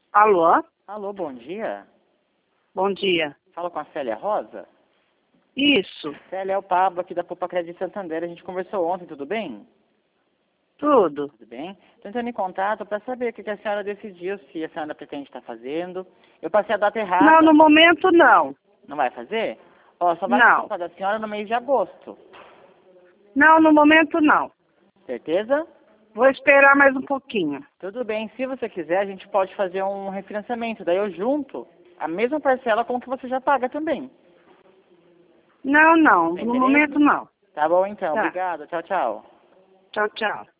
Alô? Alô, bom dia. Bom dia. Fala com a Célia Rosa? Isso, Célia, é o Pablo aqui da Poupa Crédito Santander. A gente conversou ontem, tudo bem? tudo. Tudo bem? Estou entrando em contato para saber o que a senhora decidiu, se a senhora pretende estar fazendo. Eu passei a data errada. Não, no momento não. Não vai fazer? Ó, só vai Não. contar da senhora no mês de agosto. Não, no momento não. Certeza? Vou esperar mais um pouquinho. Tudo bem. Se você quiser, a gente pode fazer um refinanciamento. Daí eu junto a mesma parcela com que você já paga também. Não, não. Tem No interesse? momento não. Tá bom, então. Tá. Obrigado. Tchau, tchau. Tchau, tchau.